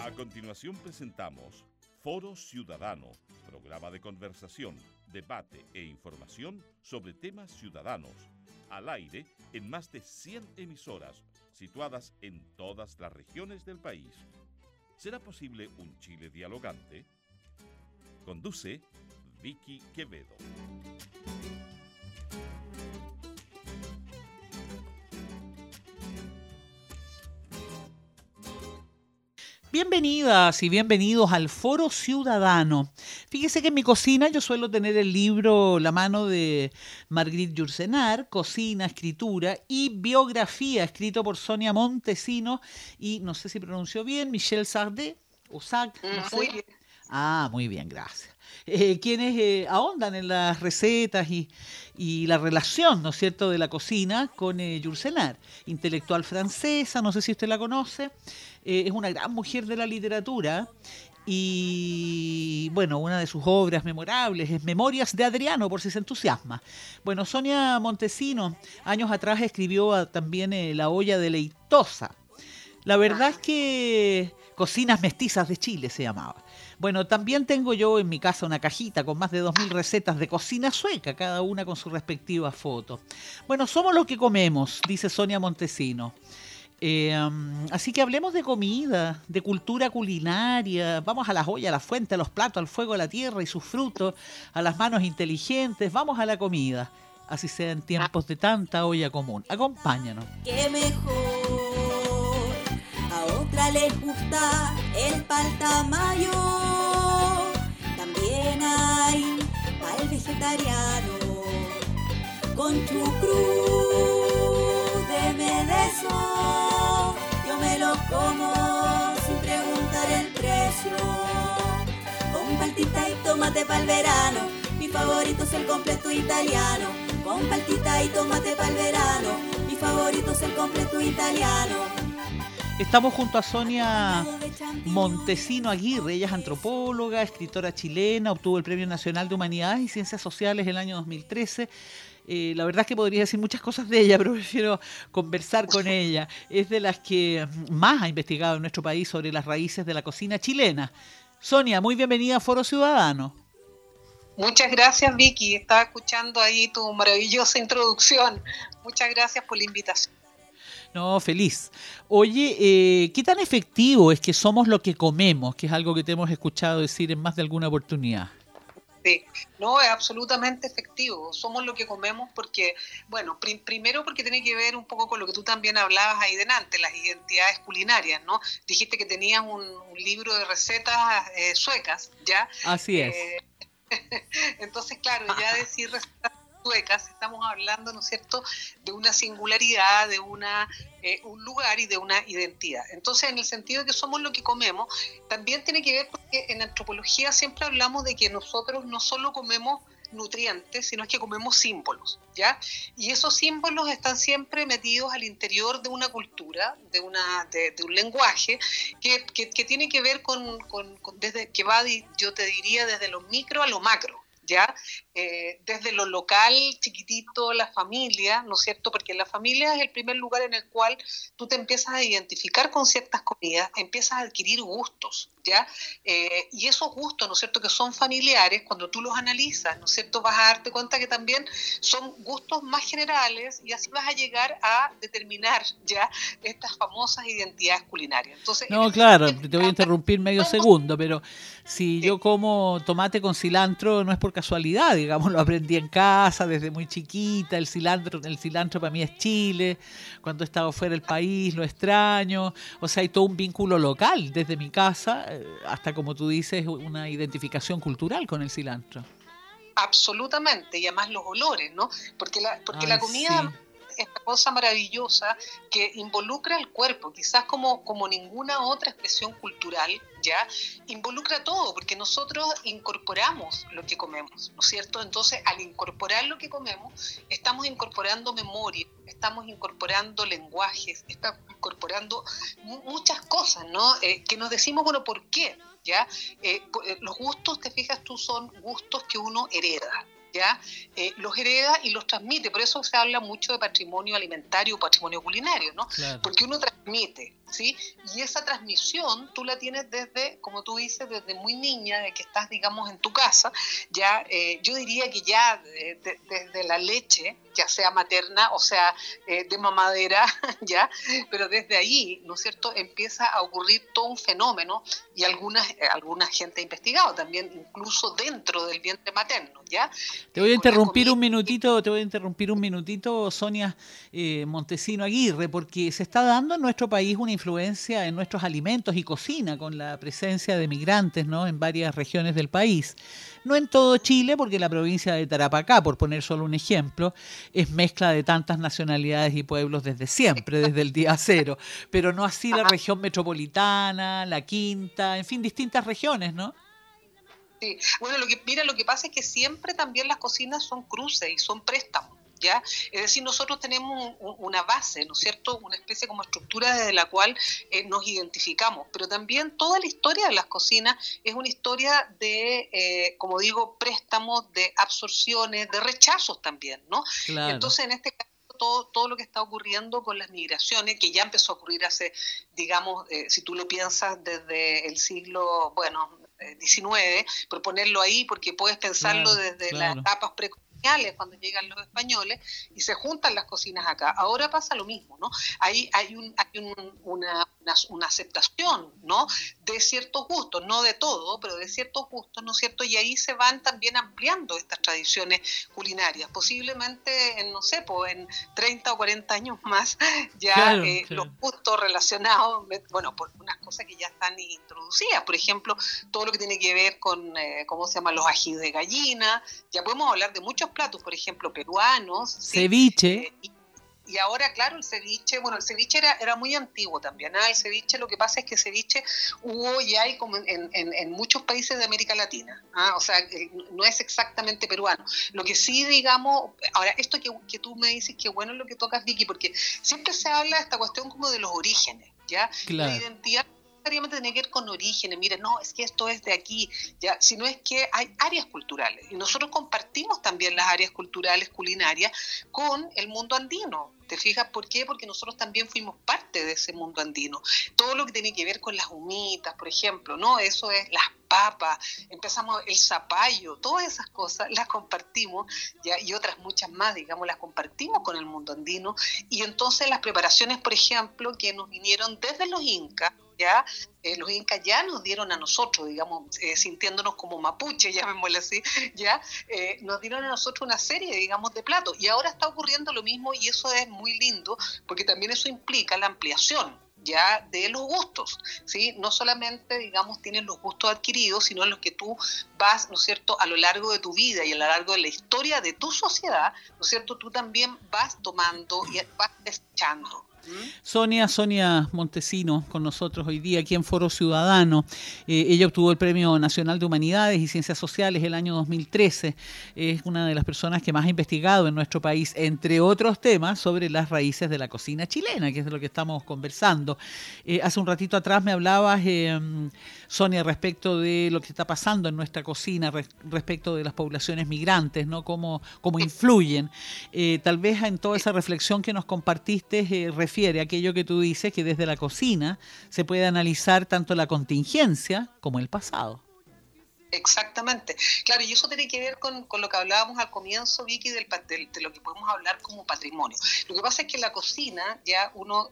A continuación presentamos Foro Ciudadano, programa de conversación, debate e información sobre temas ciudadanos, al aire en más de 100 emisoras, situadas en todas las regiones del país. ¿Será posible un Chile dialogante? Conduce Vicky Quevedo. Bienvenidas y bienvenidos al Foro Ciudadano. Fíjese que en mi cocina yo suelo tener el libro La mano de Marguerite Yourcenar, Cocina, Escritura y Biografía, escrito por Sonia Montesino y, no sé si pronunció bien, Michel Sardé, o Sac, no sé. Muy bien. Ah, muy bien, gracias. Quienes ahondan en las recetas y la relación, ¿no es cierto?, de la cocina con Yourcenar, intelectual francesa, no sé si usted la conoce, es una gran mujer de la literatura y, bueno, una de sus obras memorables es Memorias de Adriano, por si se entusiasma. Bueno, Sonia Montesino, años atrás escribió también La olla deleitosa. La verdad es que Cocinas Mestizas de Chile se llamaba. Bueno, también tengo yo en mi casa una cajita con más de 2000 recetas de cocina sueca, cada una con su respectiva foto. Bueno, somos lo que comemos, dice Sonia Montesino. Así que hablemos de comida, de cultura culinaria. Vamos a las ollas, a la fuente, a los platos, al fuego, a la tierra y sus frutos, a las manos inteligentes. Vamos a la comida, así sea en tiempos de tanta olla común. Acompáñanos. ¡Qué mejor! A otra les gusta el palta mayo. También hay pal vegetariano con chucrú de medeso. Yo me lo como sin preguntar el precio. Con paltita y tomate pa'l verano. Mi favorito es el completo italiano. Con paltita y tomate pa'l verano. Mi favorito es el completo italiano. Estamos junto a Sonia Montesino Aguirre. Ella es antropóloga, escritora chilena, obtuvo el Premio Nacional de Humanidades y Ciencias Sociales el año 2013. La verdad es que podría decir muchas cosas de ella, pero prefiero conversar con ella. Es de las que más ha investigado en nuestro país sobre las raíces de la cocina chilena. Sonia, muy bienvenida a Foro Ciudadano. Muchas gracias, Vicky. Estaba escuchando ahí tu maravillosa introducción. Muchas gracias por la invitación. No, feliz. Oye, ¿qué tan efectivo es que somos lo que comemos? Que es algo que te hemos escuchado decir en más de alguna oportunidad. Sí, no, es absolutamente efectivo. Somos lo que comemos porque, bueno, primero porque tiene que ver un poco con lo que tú también hablabas ahí delante, las identidades culinarias, ¿no? Dijiste que tenías un libro de recetas suecas, ¿ya? Así es. Entonces, claro, ya decir recetas suecas, estamos hablando, ¿no es cierto?, de una singularidad, de un lugar y de una identidad. Entonces, en el sentido de que somos lo que comemos, también tiene que ver porque en antropología siempre hablamos de que nosotros no solo comemos nutrientes, sino que comemos símbolos, ¿ya? Y esos símbolos están siempre metidos al interior de una cultura, de un lenguaje que tiene que ver con desde que va, yo te diría, desde lo micro a lo macro, ¿ya? Desde lo local, chiquitito, la familia, ¿no es cierto? Porque la familia es el primer lugar en el cual tú te empiezas a identificar con ciertas comidas, empiezas a adquirir gustos, ¿ya? Y esos gustos, ¿no es cierto?, que son familiares, cuando tú los analizas, ¿no es cierto?, vas a darte cuenta que también son gustos más generales y así vas a llegar a determinar, ¿ya?, estas famosas identidades culinarias. Entonces, no, claro, te voy a interrumpir medio segundo, pero si yo como tomate con cilantro no es por casualidad, digamos, lo aprendí en casa desde muy chiquita. El cilantro para mí es Chile. Cuando he estado fuera del país lo extraño. O sea, hay todo un vínculo local desde mi casa hasta, como tú dices, una identificación cultural con el cilantro. Absolutamente, y además los olores, ¿no? Porque la comida... Sí. Esta cosa maravillosa que involucra el cuerpo, quizás como ninguna otra expresión cultural, ¿ya? Involucra todo, porque nosotros incorporamos lo que comemos, ¿no es cierto? Entonces, al incorporar lo que comemos, estamos incorporando memoria, estamos incorporando lenguajes, estamos incorporando muchas cosas, ¿no? Que nos decimos, bueno, ¿por qué? ¿Ya? Los gustos, te fijas tú, son gustos que uno hereda, ¿ya? Los hereda y los transmite. Por eso se habla mucho de patrimonio alimentario o patrimonio culinario, ¿no? Claro. Porque uno transmite, ¿sí? Y esa transmisión tú la tienes desde, como tú dices, desde muy niña, de que estás, digamos, en tu casa, ya, yo diría que ya desde la leche, ya sea materna o sea de mamadera, ya, pero desde ahí, ¿no es cierto?, empieza a ocurrir todo un fenómeno, y alguna gente ha investigado también, incluso dentro del vientre materno, ¿ya? Te voy a interrumpir un minutito, Sonia Montesino Aguirre, porque se está dando en nuestro país una influencia en nuestros alimentos y cocina con la presencia de migrantes, ¿no?, en varias regiones del país. No en todo Chile, porque la provincia de Tarapacá, por poner solo un ejemplo, es mezcla de tantas nacionalidades y pueblos desde siempre, desde el día cero, pero no así la región metropolitana, la Quinta, en fin, distintas regiones, ¿no? Sí. Bueno, lo que pasa es que siempre también las cocinas son cruces y son préstamos, ¿ya? Es decir, nosotros tenemos una base, ¿no es cierto?, una especie como estructura desde la cual nos identificamos, pero también toda la historia de las cocinas es una historia de, como digo, préstamos, de absorciones, de rechazos también, ¿no? Claro. Entonces, en este caso, todo lo que está ocurriendo con las migraciones, que ya empezó a ocurrir hace, digamos, si tú lo piensas desde el siglo, bueno, 19, por ponerlo ahí, porque puedes pensarlo desde las etapas precoloniales, cuando llegan los españoles y se juntan las cocinas acá. Ahora pasa lo mismo, ¿no? Hay una aceptación, ¿no?, de ciertos gustos, no de todo, pero de ciertos gustos, ¿no es cierto? Y ahí se van también ampliando estas tradiciones culinarias. Posiblemente, en 30 o 40 años más, ya los gustos relacionados, bueno, por unas cosas que ya están introducidas, por ejemplo, todo lo que tiene que ver con, ¿cómo se llama?, los ají de gallina. Ya podemos hablar de muchos platos, por ejemplo, peruanos. Ceviche. Y ahora, claro, el ceviche era muy antiguo también. El ceviche, lo que pasa es que ceviche hubo y hay como en muchos países de América Latina. O sea, no es exactamente peruano. Lo que sí, digamos, ahora, esto que tú me dices, que bueno es lo que tocas, Vicky, porque siempre se habla de esta cuestión como de los orígenes, ¿ya? Claro. La identidad necesariamente tiene que ver con orígenes. Mire, no, es que esto es de aquí, ya, sino es que hay áreas culturales, y nosotros compartimos también las áreas culturales culinarias con el mundo andino. ¿Te fijas por qué? Porque nosotros también fuimos parte de ese mundo andino. Todo lo que tiene que ver con las humitas, por ejemplo, ¿no? Eso es las papas, empezamos el zapallo, todas esas cosas las compartimos, ¿ya? Y otras muchas más, digamos, las compartimos con el mundo andino. Y entonces las preparaciones, por ejemplo, que nos vinieron desde los incas, ¿ya? Los incas ya nos dieron a nosotros, digamos, sintiéndonos como mapuche, llamémosle así, ¿ya? Nos dieron a nosotros una serie, digamos, de platos, y ahora está ocurriendo lo mismo, y eso es muy lindo, porque también eso implica la ampliación ya de los gustos, ¿sí? No solamente, digamos, tienes los gustos adquiridos, sino en los que tú vas, ¿no es cierto?, a lo largo de tu vida y a lo largo de la historia de tu sociedad, ¿no es cierto?, tú también vas tomando y vas desechando. Sonia Montesino con nosotros hoy día aquí en Foro Ciudadano. Ella obtuvo el Premio Nacional de Humanidades y Ciencias Sociales el año 2013. Es una de las personas que más ha investigado en nuestro país, entre otros temas, sobre las raíces de la cocina chilena, que es de lo que estamos conversando. Hace un ratito atrás me hablabas, Sonia, respecto de lo que está pasando en nuestra cocina, respecto de las poblaciones migrantes, ¿no? Cómo influyen. Tal vez en toda esa reflexión que nos compartiste refiere a aquello que tú dices, que desde la cocina se puede analizar tanto la contingencia como el pasado. Exactamente. Claro, y eso tiene que ver con lo que hablábamos al comienzo, Vicky, de lo que podemos hablar como patrimonio. Lo que pasa es que la cocina ya uno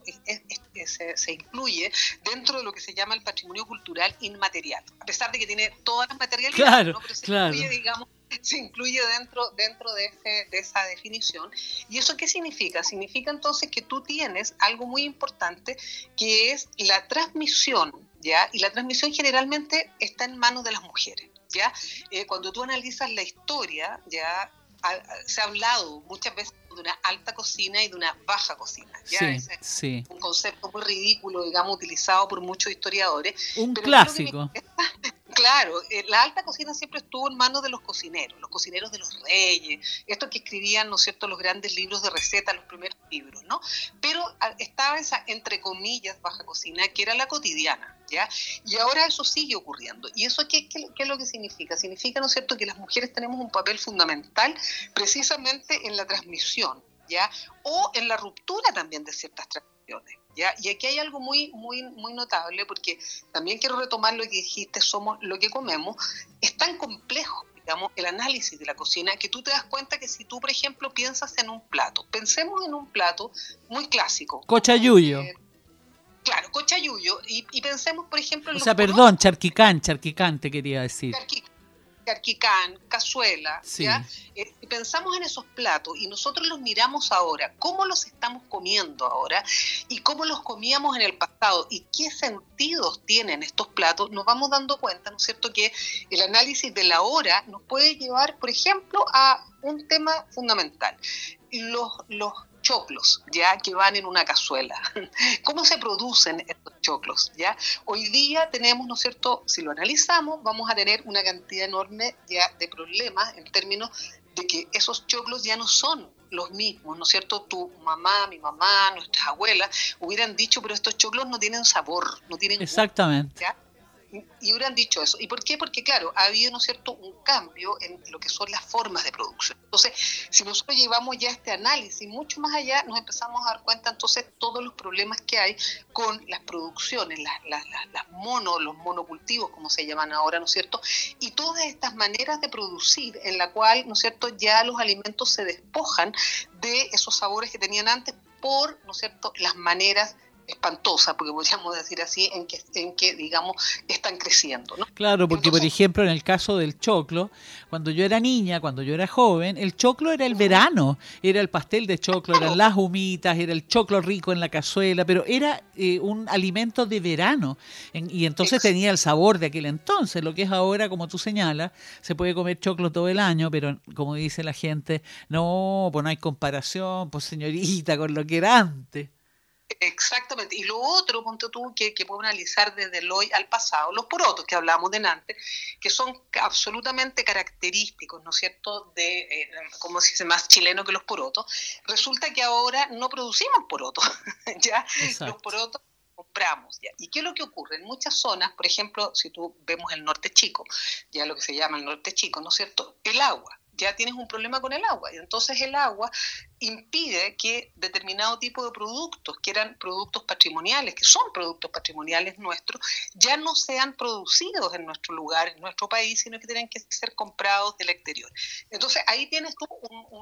se incluye dentro de lo que se llama el patrimonio cultural inmaterial, a pesar de que tiene todas las materialidades, claro, ¿no? Pero se claro. incluye, digamos, se incluye dentro de esa definición. ¿Y eso qué significa? Significa entonces que tú tienes algo muy importante, que es la transmisión, ¿ya? Y la transmisión generalmente está en manos de las mujeres, ¿ya? Cuando tú analizas la historia, ¿ya? Se ha hablado muchas veces de una alta cocina y de una baja cocina, ¿ya? Sí. Un concepto muy ridículo, digamos, utilizado por muchos historiadores. Un pero clásico. Claro, la alta cocina siempre estuvo en manos de los cocineros de los reyes, estos que escribían, ¿no es cierto?, los grandes libros de recetas, los primeros libros, ¿no? Pero estaba esa, entre comillas, baja cocina, que era la cotidiana, ¿ya? Y ahora eso sigue ocurriendo. ¿Y eso qué es lo que significa? Significa, ¿no es cierto?, que las mujeres tenemos un papel fundamental precisamente en la transmisión, ¿ya? O en la ruptura también de ciertas tradiciones, ¿ya? Y aquí hay algo muy notable, porque también quiero retomar lo que dijiste, somos lo que comemos. Es tan complejo, digamos, el análisis de la cocina, que tú te das cuenta que si tú, por ejemplo, piensas en un plato, pensemos en un plato muy clásico. Cochayuyo. Claro, cochayuyo, y pensemos, por ejemplo, en charquicán te quería decir. Charquicán, cazuela, sí. ¿ya? Pensamos en esos platos y nosotros los miramos ahora, cómo los estamos comiendo ahora y cómo los comíamos en el pasado y qué sentidos tienen estos platos, nos vamos dando cuenta, ¿no es cierto?, que el análisis de la hora nos puede llevar, por ejemplo, a un tema fundamental, los choclos, ya, que van en una cazuela. ¿Cómo se producen estos choclos? ¿Ya? Hoy día tenemos, ¿no es cierto?, si lo analizamos, vamos a tener una cantidad enorme ya de problemas en términos de que esos choclos ya no son los mismos, ¿no es cierto? Tu mamá, mi mamá, nuestras abuelas hubieran dicho, pero estos choclos no tienen sabor, no tienen exactamente gusto, ¿ya? Y hubieran dicho eso. ¿Y por qué? Porque, claro, ha habido, ¿no es cierto?, un cambio en lo que son las formas de producción. Entonces, si nosotros llevamos ya este análisis mucho más allá, nos empezamos a dar cuenta, entonces, todos los problemas que hay con las producciones, los monocultivos, como se llaman ahora, ¿no es cierto?, y todas estas maneras de producir en la cual, ¿no es cierto?, ya los alimentos se despojan de esos sabores que tenían antes por, ¿no es cierto?, las maneras espantosa, porque podríamos decir así, en que digamos, están creciendo, ¿no? Claro, porque entonces, por ejemplo, en el caso del choclo, cuando yo era niña, cuando yo era joven, el choclo era el verano, era el pastel de choclo, eran las humitas, era el choclo rico en la cazuela, pero era un alimento de verano, y entonces tenía el sabor de aquel entonces. Lo que es ahora, como tú señalas, se puede comer choclo todo el año, pero como dice la gente, no, pues no hay comparación, pues señorita, con lo que era antes. Exactamente. Y lo otro, ponte tú, que podemos analizar desde el hoy al pasado, los porotos que hablábamos de antes, que son absolutamente característicos, ¿no es cierto?, de, como se dice, más chileno que los porotos. Resulta que ahora no producimos porotos, ¿ya? Exacto. Los porotos compramos, ¿ya? ¿Y qué es lo que ocurre? En muchas zonas, por ejemplo, si tú vemos el norte chico, ya lo que se llama el norte chico, ¿no es cierto?, el agua. Ya tienes un problema con el agua, y entonces el agua impide que determinado tipo de productos, que eran productos patrimoniales, que son productos patrimoniales nuestros, ya no sean producidos en nuestro lugar, en nuestro país, sino que tienen que ser comprados del exterior. Entonces ahí tienes tú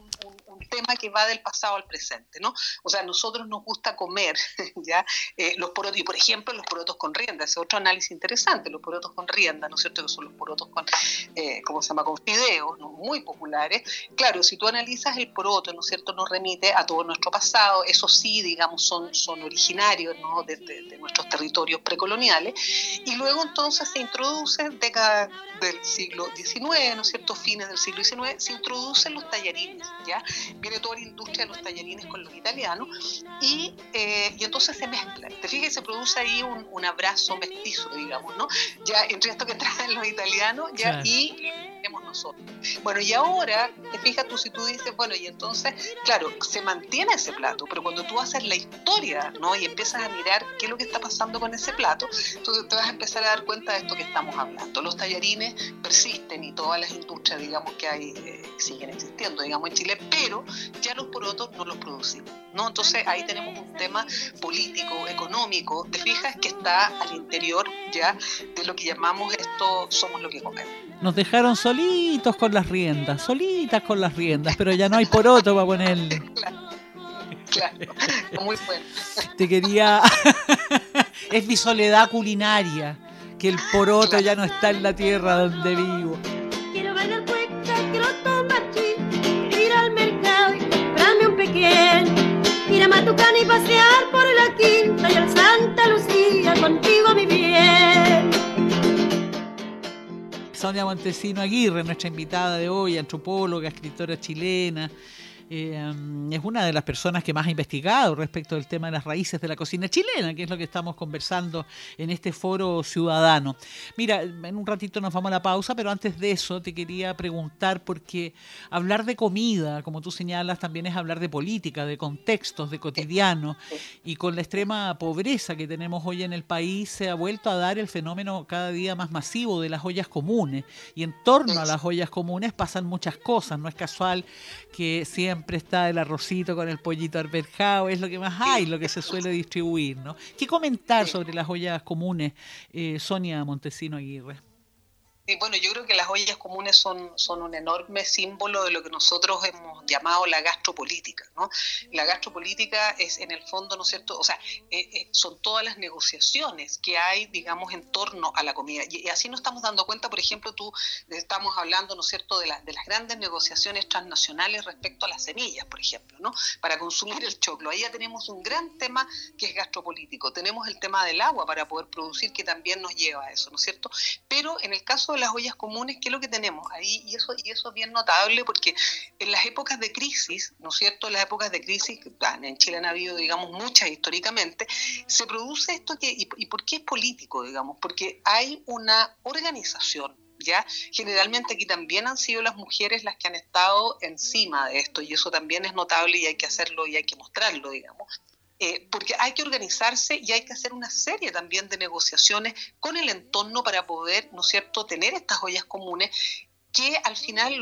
un tema que va del pasado al presente, ¿no? O sea, a nosotros nos gusta comer, ¿ya? Los porotos, y por ejemplo los porotos con rienda, ese es otro análisis interesante, los porotos con rienda, ¿no es cierto?, que son los porotos con, ¿cómo se llama?, con fideos, ¿no?, muy populares. Claro, si tú analizas el poroto, ¿no es cierto?, nos remite a todo nuestro pasado, eso sí, digamos, son originarios, ¿no?, de nuestros territorios precoloniales, y luego entonces se introduce en décadas del siglo XIX, ¿no es cierto?, fines del siglo XIX, se introducen los tallarines, ¿ya? Viene toda la industria de los tallarines con los italianos, y entonces se mezclan. Te fijas, se produce ahí un abrazo mestizo, digamos, ¿no?, ya entre esto que traen los italianos, ya, claro, y tenemos nosotros. Bueno, y ahora, te fijas tú, si tú dices, bueno, y entonces, claro, se mantiene ese plato, pero cuando tú haces la historia, ¿no?, y empiezas a mirar qué es lo que está pasando con ese plato, entonces te vas a empezar a dar cuenta de esto que estamos hablando. Los tallarines persisten y todas las industrias, digamos, que hay, siguen existiendo, digamos, en Chile, pero ya los porotos no los producimos, ¿no? Entonces ahí tenemos un tema político, económico, te fijas, que está al interior ya de lo que llamamos esto, somos lo que comemos. Nos dejaron solitas con las riendas, pero ya no hay poroto para ponerle. Claro, muy bueno. Te quería... Es mi soledad culinaria, que el poroto, claro, ya no está en la tierra donde vivo. Quiero bailar cueca, quiero tomar chip, ir al mercado y comprarme un pequeño, ir a Matucana y pasear por la Quinta y al Santa Lucía contigo, mi bien. Sonia Montesino Aguirre, nuestra invitada de hoy, antropóloga, escritora chilena, es una de las personas que más ha investigado respecto del tema de las raíces de la cocina chilena, que es lo que estamos conversando en este foro ciudadano. Mira, en un ratito nos vamos a la pausa, pero antes de eso te quería preguntar, porque hablar de comida, como tú señalas, también es hablar de política, de contextos, de cotidiano, y con la extrema pobreza que tenemos hoy en el país se ha vuelto a dar el fenómeno cada día más masivo de las ollas comunes, y en torno a las ollas comunes pasan muchas cosas. No es casual que siempre está el arrocito con el pollito arberjado, es lo que más hay, lo que se suele distribuir, ¿no? ¿Qué comentar sobre las ollas comunes, Sonia Montesino Aguirre? Sí, bueno, yo creo que las ollas comunes son un enorme símbolo de lo que nosotros hemos llamado la gastropolítica, ¿no? La gastropolítica es, en el fondo, ¿no es cierto? O sea, son todas las negociaciones que hay, digamos, en torno a la comida. Y así nos estamos dando cuenta, por ejemplo, estamos hablando, ¿no es cierto?, de las grandes negociaciones transnacionales respecto a las semillas, por ejemplo, ¿no? Para consumir el choclo. Ahí ya tenemos un gran tema que es gastropolítico. Tenemos el tema del agua para poder producir, que también nos lleva a eso, ¿no es cierto? Pero en el caso de las ollas comunes, ¿qué es lo que tenemos ahí? Y eso es bien notable, porque en las épocas de crisis, ¿no es cierto?, en las épocas de crisis, en Chile han habido, digamos, muchas históricamente, se produce esto ¿y por qué es político, digamos? Porque hay una organización, ¿ya? Generalmente aquí también han sido las mujeres las que han estado encima de esto, y eso también es notable y hay que hacerlo y hay que mostrarlo, digamos. Porque hay que organizarse y hay que hacer una serie también de negociaciones con el entorno para poder, ¿no es cierto?, tener estas ollas comunes, que al final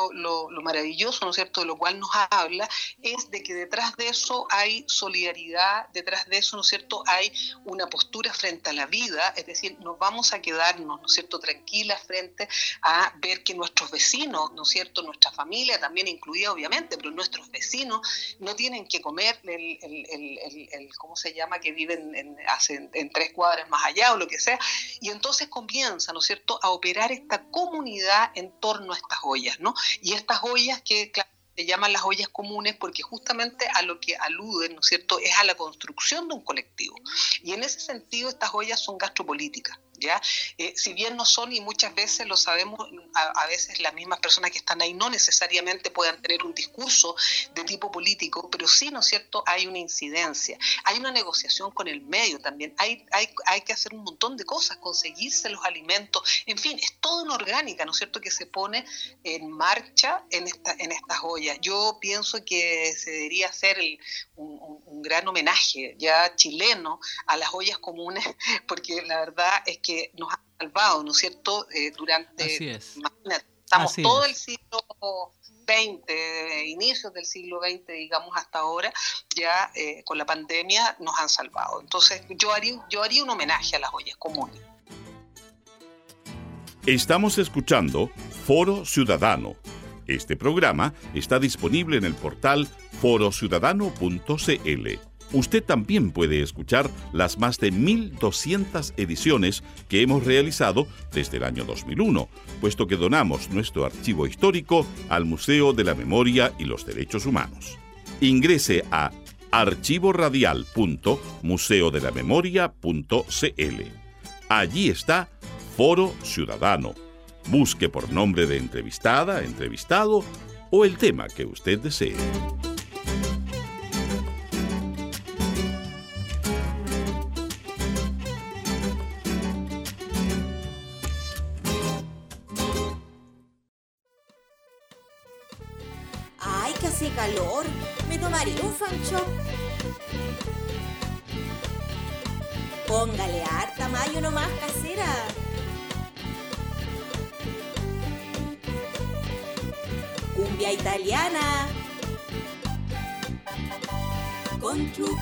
lo maravilloso, ¿no es cierto?, de lo cual nos habla, es de que detrás de eso hay solidaridad, detrás de eso, ¿no es cierto?, hay una postura frente a la vida, es decir, nos vamos a quedarnos, ¿no es cierto?, tranquilas frente a ver que nuestros vecinos, ¿no es cierto?, nuestra familia también incluida obviamente, pero nuestros vecinos no tienen que comer el ¿cómo se llama?, que viven en 3 cuadras más allá o lo que sea, y entonces comienza, ¿no es cierto?, a operar esta comunidad en torno a estas ollas, ¿no? Y estas ollas que, claro, se llaman las ollas comunes porque justamente a lo que aluden, ¿no es cierto?, es a la construcción de un colectivo. Y en ese sentido estas ollas son gastropolíticas, ¿ya? Si bien no son, y muchas veces lo sabemos, a veces las mismas personas que están ahí no necesariamente puedan tener un discurso de tipo político, pero sí, ¿no es cierto?, hay una incidencia, hay una negociación con el medio también, hay que hacer un montón de cosas, conseguirse los alimentos, en fin, es toda una orgánica, ¿no es cierto?, que se pone en marcha en estas ollas. Yo pienso que se debería hacer un gran homenaje ya chileno a las ollas comunes, porque la verdad es que nos ha salvado, ¿no es cierto?, durante, imagínate, estamos Así todo es. el siglo XX, inicios del siglo XX, digamos, hasta ahora, ya con la pandemia nos han salvado. Entonces yo haría un homenaje a las ollas comunes. Estamos escuchando Foro Ciudadano. Este programa está disponible en el portal forociudadano.cl. Usted también puede escuchar las más de 1.200 ediciones que hemos realizado desde el año 2001, puesto que donamos nuestro archivo histórico al Museo de la Memoria y los Derechos Humanos. Ingrese a archivoradial.museodelamemoria.cl. Allí está Foro Ciudadano. Busque por nombre de entrevistada, entrevistado o el tema que usted desee. Ay, que hace calor. Me tomaría un fancho. Póngale harta mayo nomás, casera. Cumbia italiana. Con chucrut,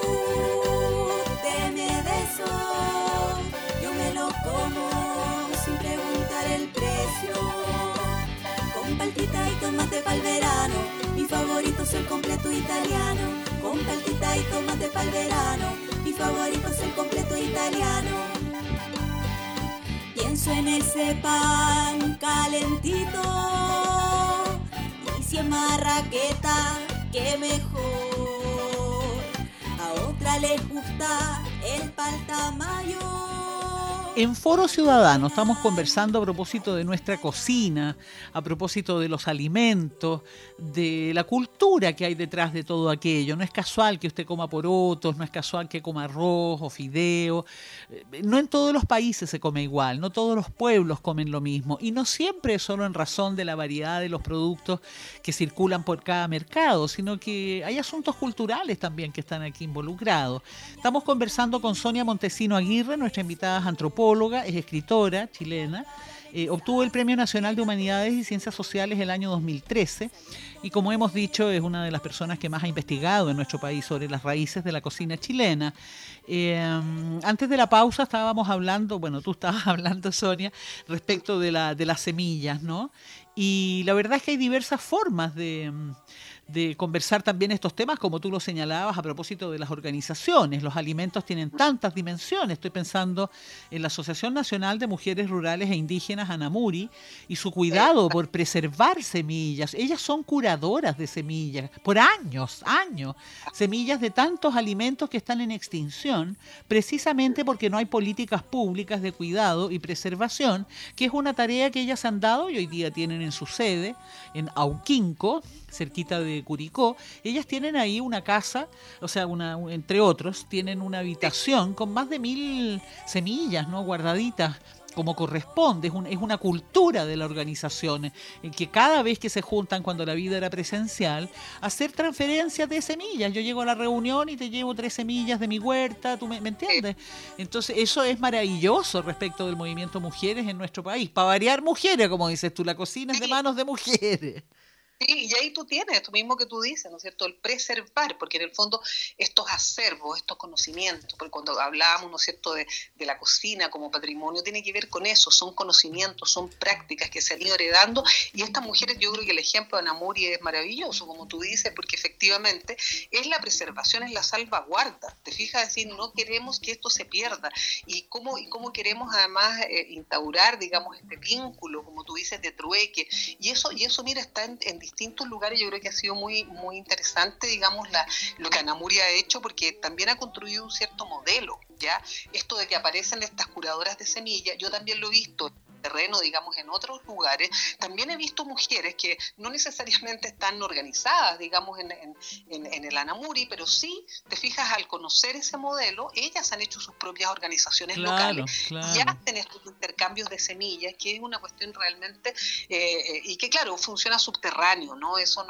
deme de eso. Yo me lo como sin preguntar el precio. Con paltita y tomate pa'l verano. Mi favorito es el completo italiano. Con paltita y tomate pa'l verano. Mi favorito es el completo italiano. Pienso en ese pan calentito. Y si es marraqueta, qué mejor. A otra les gusta el paltamayo. En Foro Ciudadano estamos conversando a propósito de nuestra cocina, a propósito de los alimentos, de la cultura que hay detrás de todo aquello. No es casual que usted coma porotos, no es casual que coma arroz o fideo. No en todos los países se come igual, no todos los pueblos comen lo mismo. Y no siempre es solo en razón de la variedad de los productos que circulan por cada mercado, sino que hay asuntos culturales también que están aquí involucrados. Estamos conversando con Sonia Montesino Aguirre, nuestra invitada es antropóloga, es escritora chilena, obtuvo el Premio Nacional de Humanidades y Ciencias Sociales el año 2013 y, como hemos dicho, es una de las personas que más ha investigado en nuestro país sobre las raíces de la cocina chilena. Antes de la pausa estábamos hablando, bueno, tú estabas hablando, Sonia, respecto de las semillas, ¿no? Y la verdad es que hay diversas formas de conversar también estos temas, como tú lo señalabas a propósito de las organizaciones. Los alimentos tienen tantas dimensiones. Estoy pensando en la Asociación Nacional de Mujeres Rurales e Indígenas, ANAMURI, y su cuidado por preservar semillas. Ellas son curadoras de semillas por años, semillas de tantos alimentos que están en extinción, precisamente porque no hay políticas públicas de cuidado y preservación, que es una tarea que ellas han dado y hoy día tienen en su sede, en Auquinco, cerquita de Curicó. Ellas tienen ahí una casa, o sea, entre otros, tienen una habitación con más de 1000 semillas, ¿no?, guardaditas como corresponde. Es una cultura de la organización, en que cada vez que se juntan, cuando la vida era presencial, hacer transferencias de semillas. Yo llego a la reunión y te llevo 3 semillas de mi huerta, ¿tú me entiendes? Entonces eso es maravilloso respecto del movimiento mujeres en nuestro país. Para variar, mujeres, como dices tú, la cocina es de manos de mujeres. Sí, y ahí tú tienes esto mismo que tú dices, ¿no es cierto? El preservar, porque en el fondo estos acervos, estos conocimientos, porque cuando hablábamos, ¿no es cierto?, de la cocina como patrimonio, tiene que ver con eso, son conocimientos, son prácticas que se han ido heredando, y estas mujeres, yo creo que el ejemplo de Anamuri es maravilloso, como tú dices, porque efectivamente es la preservación, es la salvaguarda. Te fijas, decir, no queremos que esto se pierda, y cómo queremos además instaurar, digamos, este vínculo, como tú dices, de trueque, y eso mira, está en distintos lugares. Yo creo que ha sido muy, muy interesante, digamos, lo que Anamuri ha hecho, porque también ha construido un cierto modelo, ¿ya? Esto de que aparecen estas curadoras de semillas, yo también lo he visto terreno, digamos, en otros lugares. También he visto mujeres que no necesariamente están organizadas, digamos, en el Anamuri, pero sí, te fijas, al conocer ese modelo, ellas han hecho sus propias organizaciones locales y hacen estos intercambios de semillas, que es una cuestión realmente, y que claro, funciona subterráneo, ¿no? Eso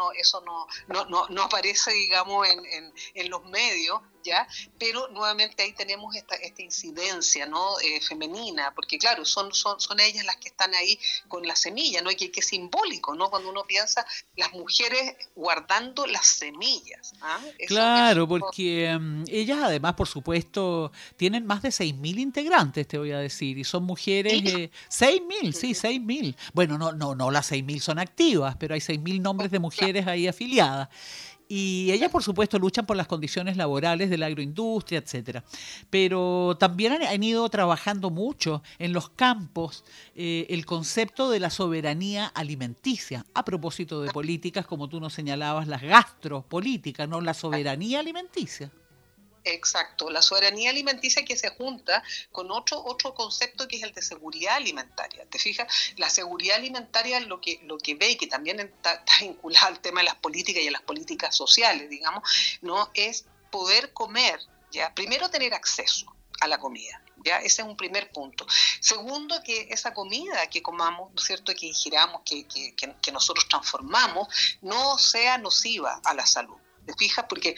no aparece, digamos, en los medios, ¿ya? Pero nuevamente ahí tenemos esta incidencia, ¿no?, femenina, porque claro, son ellas las que están ahí con la semilla, ¿no? Y que es simbólico, ¿no?, cuando uno piensa las mujeres guardando las semillas, ¿ah? Claro, porque ellas además, por supuesto, tienen más de 6.000 integrantes, te voy a decir, y son mujeres, 6.000, sí, 6.000. Bueno, no las 6.000 son activas, pero hay 6.000 nombres de mujeres ahí afiliadas. Y ellas, por supuesto, luchan por las condiciones laborales de la agroindustria, etcétera. Pero también han ido trabajando mucho en los campos el concepto de la soberanía alimenticia, a propósito de políticas, como tú nos señalabas, las gastropolíticas, ¿no? La soberanía alimenticia. Exacto, la soberanía alimenticia que se junta con otro concepto que es el de seguridad alimentaria. ¿Te fijas? La seguridad alimentaria lo que ve, y que también está vinculado al tema de las políticas y a las políticas sociales, digamos, ¿no?, es poder comer, ¿ya? Primero, tener acceso a la comida, ¿ya? Ese es un primer punto. Segundo, que esa comida que comamos, ¿no es cierto?, que ingiramos, que nosotros transformamos, no sea nociva a la salud. ¿Te fijas? Porque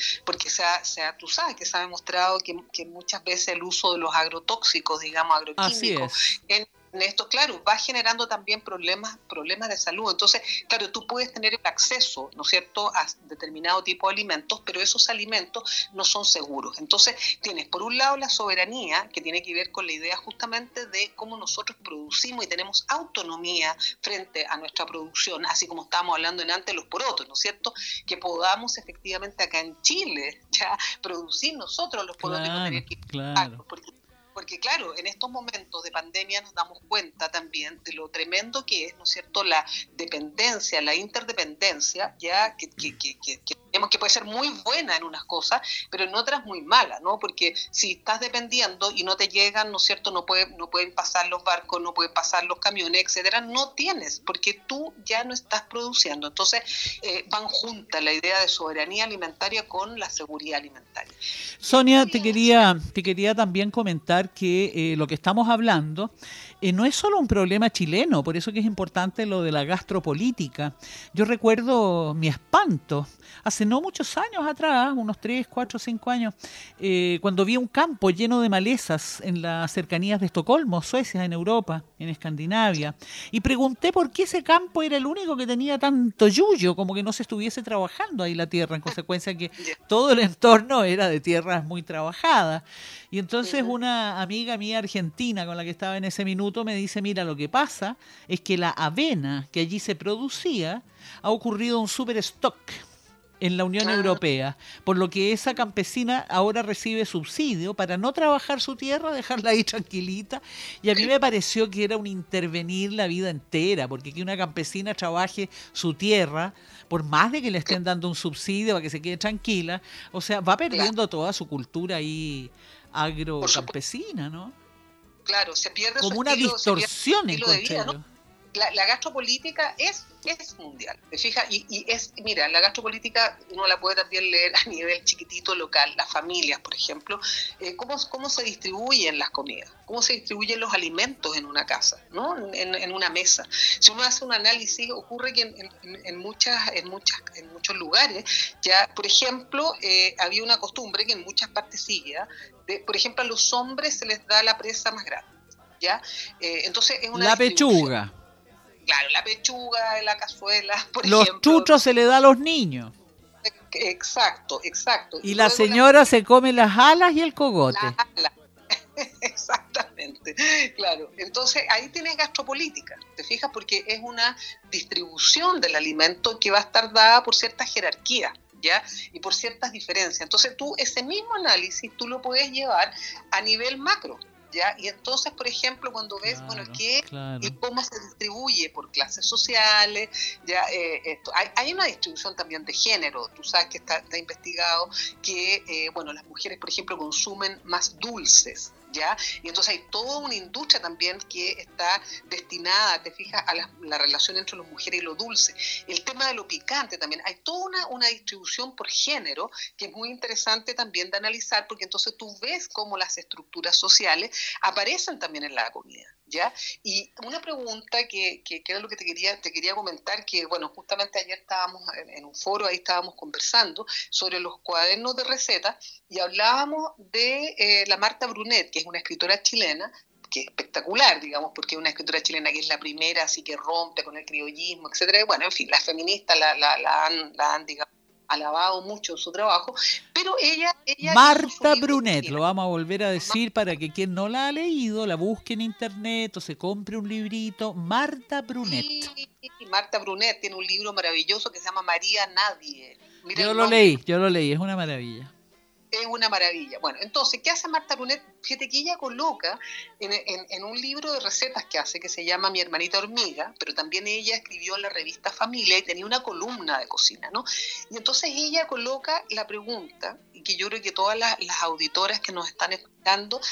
tú sabes que se ha demostrado que muchas veces el uso de los agrotóxicos, digamos, agroquímicos, en esto, claro, va generando también problemas de salud. Entonces, claro, tú puedes tener el acceso, ¿no es cierto?, a determinado tipo de alimentos, pero esos alimentos no son seguros. Entonces, tienes por un lado la soberanía, que tiene que ver con la idea justamente de cómo nosotros producimos y tenemos autonomía frente a nuestra producción, así como estábamos hablando antes de los porotos, ¿no es cierto?, que podamos efectivamente acá en Chile ya producir nosotros los porotos, y no tener que porque claro, en estos momentos de pandemia nos damos cuenta también de lo tremendo que es, ¿no es cierto?, la dependencia, la interdependencia, ya que Vemos que puede ser muy buena en unas cosas, pero en otras muy mala, ¿no? Porque si estás dependiendo y no te llegan, ¿no es cierto? No pueden pasar los barcos, no pueden pasar los camiones, etcétera. No tienes, porque tú ya no estás produciendo. Entonces, van juntas la idea de soberanía alimentaria con la seguridad alimentaria. Sonia, te quería también comentar que lo que estamos hablando no es solo un problema chileno, por eso que es importante lo de la gastropolítica. Yo recuerdo mi espanto hace no muchos años atrás, unos 3, 4, 5 años, cuando vi un campo lleno de malezas en las cercanías de Estocolmo, Suecia, en Europa, en Escandinavia, y pregunté por qué ese campo era el único que tenía tanto yuyo, como que no se estuviese trabajando ahí la tierra, en consecuencia que todo el entorno era de tierras muy trabajadas. Y entonces una amiga mía argentina con la que estaba en ese minuto me dice, mira, lo que pasa es que la avena que allí se producía ha ocurrido un super stock en la Unión Europea, por lo que esa campesina ahora recibe subsidio para no trabajar su tierra, dejarla ahí tranquilita, y a mí me pareció que era un intervenir la vida entera, porque que una campesina trabaje su tierra, por más de que le estén dando un subsidio para que se quede tranquila, o sea, va perdiendo toda su cultura ahí agrocampesina, ¿no? Claro, se pierde como su una estilo, distorsión en de vida, ¿no? La gastropolítica es mundial, ¿te fijas? Y mira, la gastropolítica uno la puede también leer a nivel chiquitito local, las familias, por ejemplo, cómo se distribuyen las comidas, cómo se distribuyen los alimentos en una casa, ¿no? En una mesa. Si uno hace un análisis, ocurre que en muchos lugares, ya, por ejemplo, había una costumbre que en muchas partes sigue, por ejemplo, a los hombres se les da la presa más grande, ¿ya? Entonces es una la pechuga. Claro, la pechuga, la cazuela, por los ejemplo. Los chuchos se le da a los niños. Exacto. Y la señora se come las alas y el cogote. Exactamente, claro. Entonces ahí tienes gastropolítica, ¿te fijas? Porque es una distribución del alimento que va a estar dada por ciertas jerarquías, ¿ya? Y por ciertas diferencias. Entonces tú ese mismo análisis tú lo puedes llevar a nivel macro, ¿ya? Y entonces, por ejemplo, cuando ves, qué y cómo se distribuye por clases sociales, ¿ya? Hay una distribución también de género. Tú sabes que está investigado que, las mujeres, por ejemplo, consumen más dulces, ¿ya? Y entonces hay toda una industria también que está destinada, te fijas, a la relación entre las mujeres y lo dulce. El tema de lo picante también, hay toda una distribución por género que es muy interesante también de analizar, porque entonces tú ves cómo las estructuras sociales aparecen también en la comida, ¿ya? Y una pregunta que era lo que te quería comentar, que justamente ayer estábamos en un foro, ahí estábamos conversando sobre los cuadernos de recetas y hablábamos de la Marta Brunet, que es una escritora chilena, que es espectacular, digamos, porque es una escritora chilena que es la primera, así que rompe con el criollismo, etcétera. Bueno, en fin, las feministas la han digamos, alabado mucho su trabajo, pero ella Marta Brunet, lo vamos a volver a decir para que quien no la ha leído la busque en internet o se compre un librito. Marta Brunet. Sí, Marta Brunet tiene un libro maravilloso que se llama María Nadie. Mira, yo lo leí, es una maravilla. Es una maravilla. Bueno, entonces, ¿qué hace Marta Brunet? Fíjate que ella coloca en un libro de recetas que hace, que se llama Mi hermanita hormiga, pero también ella escribió en la revista Familia y tenía una columna de cocina, ¿no? Y entonces ella coloca la pregunta, y que yo creo que todas las auditoras que nos están escuchando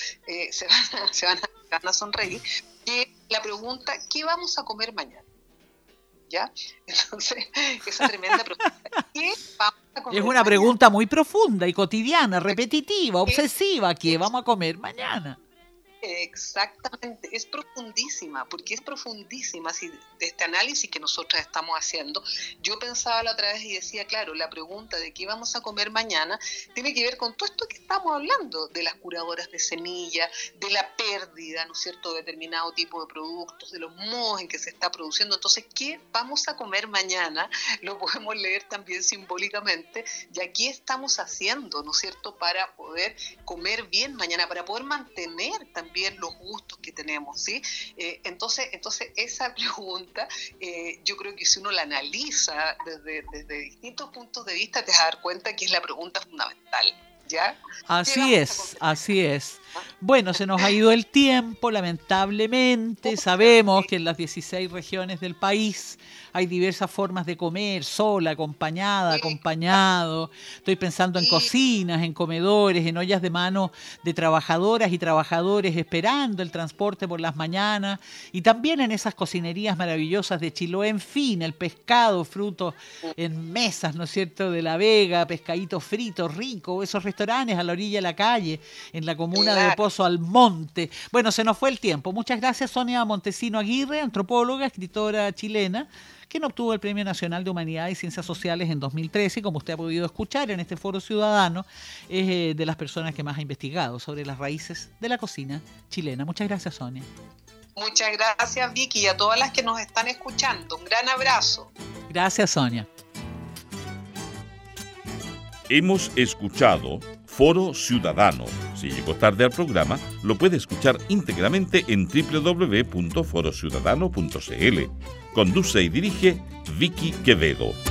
se van a sonreír, que la pregunta, ¿qué vamos a comer mañana? ¿Ya? Entonces, esa tremenda pregunta. ¿Qué vamos a comer? Es una pregunta muy profunda y cotidiana, repetitiva, obsesiva. ¿Qué vamos a comer mañana? Exactamente, es profundísima, porque es profundísima de este análisis que nosotros estamos haciendo. Yo pensaba la otra vez y decía, claro, la pregunta de qué vamos a comer mañana tiene que ver con todo esto que estamos hablando, de las curadoras de semillas, de la pérdida, ¿no es cierto?, de determinado tipo de productos, de los modos en que se está produciendo. Entonces, ¿qué vamos a comer mañana? Lo podemos leer también simbólicamente, y aquí estamos haciendo, ¿no es cierto?, para poder comer bien mañana, para poder mantener también los gustos que tenemos, ¿sí? Entonces esa pregunta, yo creo que si uno la analiza desde distintos puntos de vista, te vas a dar cuenta que es la pregunta fundamental, ¿ya? Así es. Bueno, se nos ha ido el tiempo, lamentablemente. Sabemos que en las 16 regiones del país hay diversas formas de comer, sola, acompañada, acompañado. Estoy pensando en cocinas, en comedores, en ollas de mano de trabajadoras y trabajadores esperando el transporte por las mañanas. Y también en esas cocinerías maravillosas de Chiloé, en fin, el pescado, frutos en mesas, ¿no es cierto?, de La Vega, pescadito frito, rico, esos restaurantes a la orilla de la calle, en la comuna de Pozo Almonte. Bueno, se nos fue el tiempo. Muchas gracias, Sonia Montesino Aguirre, antropóloga, escritora chilena, quien obtuvo el Premio Nacional de Humanidades y Ciencias Sociales en 2013, y como usted ha podido escuchar en este Foro Ciudadano, es de las personas que más ha investigado sobre las raíces de la cocina chilena. Muchas gracias, Sonia. Muchas gracias, Vicky, y a todas las que nos están escuchando. Un gran abrazo. Gracias, Sonia. Hemos escuchado Foro Ciudadano. Si llegó tarde al programa, lo puede escuchar íntegramente en www.forociudadano.cl. Conduce y dirige Vicky Quevedo.